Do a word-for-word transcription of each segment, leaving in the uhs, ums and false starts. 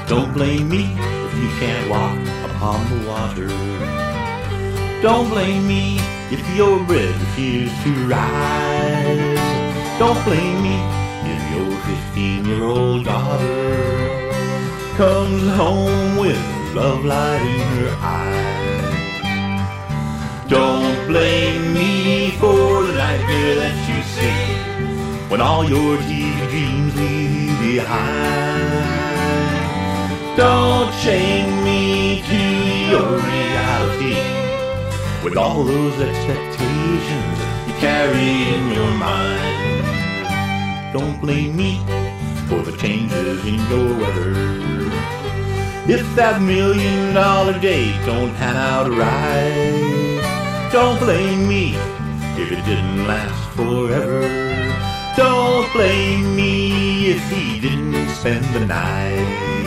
Don't blame me if you can't walk upon the water. Don't blame me if your bread refuses to rise. Don't blame me if your fifteen-year-old daughter comes home with love light in her eyes. Don't blame me for the nightmare that you see when all your T V dreams leave you behind. Don't chain me to your reality with all those expectations you carry in your mind. Don't blame me for the changes in your weather. If that million dollar date don't pan out right, don't blame me if it didn't last forever. Don't blame me if he didn't spend the night.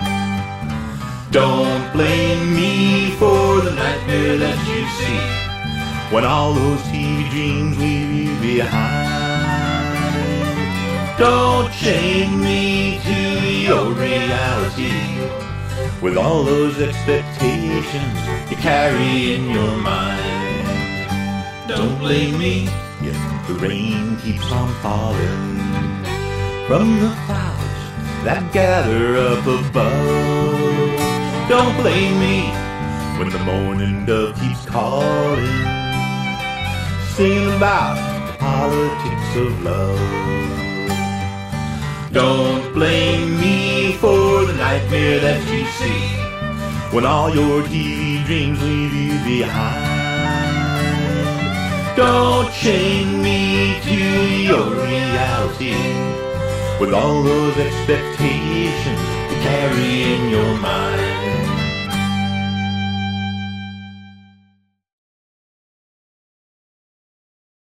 Don't blame me for the nightmare that you see when all those T V dreams leave you behind. Don't chain me to your reality with all those expectations you carry in your mind. Don't blame me if the rain keeps on falling from the clouds that gather up above. Don't blame me when the morning dove keeps calling, singing about the politics of love. Don't blame me for the nightmare that you see when all your T V dreams leave you behind. Don't chain me to your reality with all those expectations you carry in your mind.